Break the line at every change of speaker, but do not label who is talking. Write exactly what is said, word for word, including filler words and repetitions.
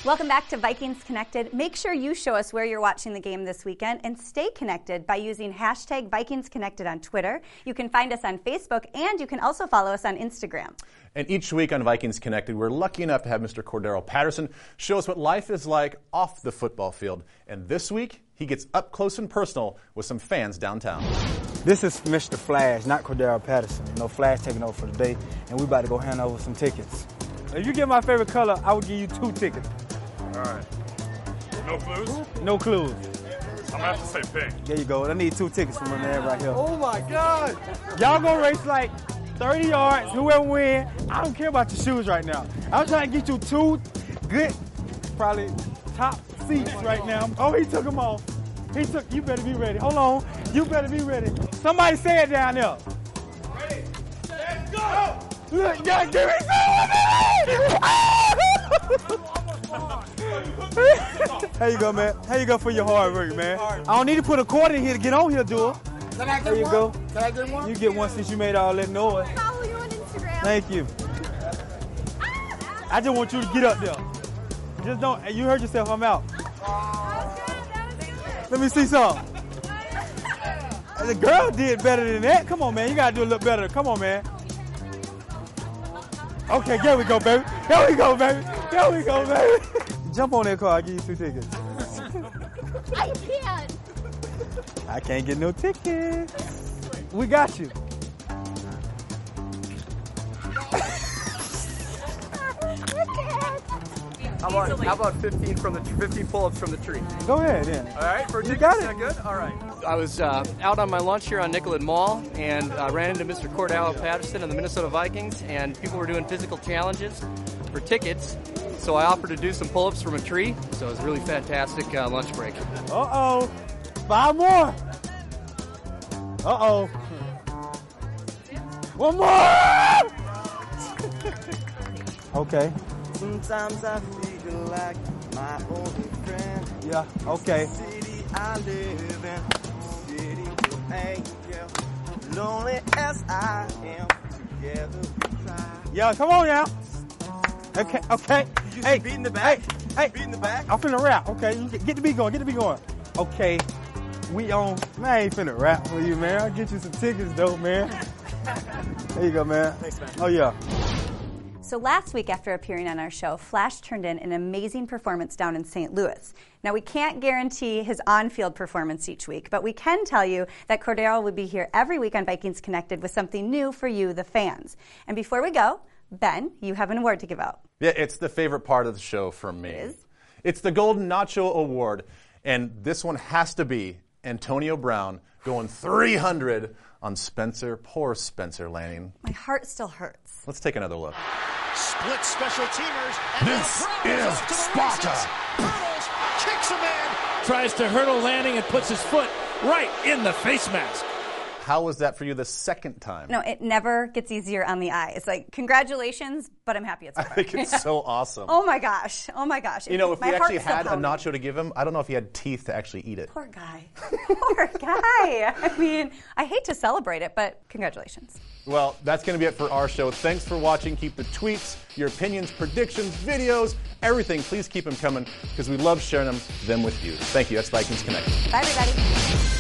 Welcome back to Vikings Connected. Make sure you show us where you're watching the game this weekend and stay connected by using hashtag Vikings Connected on Twitter. You can find us on Facebook and you can also follow us on Instagram.
And each week on Vikings Connected, we're lucky enough to have Mister Cordero Patterson show us what life is like off the football field. And this week, he gets up close and personal with some fans downtown.
This is Mister Flash, not Cordero Patterson. You know, Flash taking over for the day, and we about to go hand over some tickets. If you get my favorite color, I will give you two tickets.
All right. No clues?
No clues.
I'm going to have to say pink.
There you go. I need two tickets from my man right here.
Oh, my God.
Y'all gonna race like thirty yards, whoever win. I don't care about your shoes right now. I'm trying to get you two good, probably top seats right now. Oh, he took them off. He took, you better be ready. Hold on. You better be ready. Somebody say it down there.
Ready, set, go!
Look, y'all give me some. There you go, man. How you go for your hard work, man? I don't need to put a quarter in here to get on here, do it.
Can I get
There you
one?
go.
Can I get one?
You get one since you made all that noise.
Follow you on Instagram.
Thank you. I just want you to get up there. Just don't. You heard yourself. I'm out. Let me see some. The girl did better than that. Come on, man. You gotta do a little better. Come on, man. Okay, there we go, baby. There we go, baby. There we go, baby. Jump on that car. I'll give you two tickets.
I can't.
I can't get no tickets. We got you.
How about, how about fifteen from the fifteen pull-ups from the tree?
Go ahead, then.
All right, for
You
tickets,
got
is
it.
that good? All right. I was uh, out on my lunch here on Nicollet Mall and uh, ran into Mister Cordero Patterson and the Minnesota Vikings, and people were doing physical challenges for tickets. So I offered to do some pull-ups from a tree. So it was a really fantastic uh, lunch break.
Uh-oh. Five more. Uh-oh. One more. Okay.
Sometimes I feel like my only friend.
Yeah, okay.
City I live in, city of angel. Lonely as I am, together we try.
Yeah, come on now. Okay, okay.
You
Hey,
beat in the back?
Hey,
Beat in the back?
I'm finna rap. Okay, you get, get the beat going. Get the beat going. Okay, we on. Man, I ain't finna rap for you, man. I'll get you some tickets, though, man. There you go, man.
Thanks, man.
Oh yeah.
So last week after appearing on our show, Flash turned in an amazing performance down in Saint Louis. Now we can't guarantee his on-field performance each week, but we can tell you that Cordero will be here every week on Vikings Connected with something new for you, the fans. And before we go, Ben, you have an award to give out.
Yeah, it's the favorite part of the show for me.
It is?
It's the Golden Nacho Award, and this one has to be Antonio Brown going three hundred on Spencer. Poor Spencer Lanning.
My heart still hurts.
Let's take another look.
Split special teamers. And
This
Brown
is
to the
Sparta.
races. Hurdles, kicks him in.
Tries to hurdle Lanning and puts his foot right in the face mask.
How was that for you the second time?
No, it never gets easier on the eye. It's like, congratulations, but I'm happy it's over.
I think it's so awesome.
Oh my gosh. Oh my gosh.
You know, if
My
we actually
heart's still
had a
pounding.
nacho to give him, I don't know if he had teeth to actually eat it.
Poor guy. Poor guy. I mean, I hate to celebrate it, but congratulations.
Well, that's going to be it for our show. Thanks for watching. Keep the tweets, your opinions, predictions, videos, everything. Please keep them coming because we love sharing them, them with you. Thank you. That's Vikings Connect.
Bye, everybody.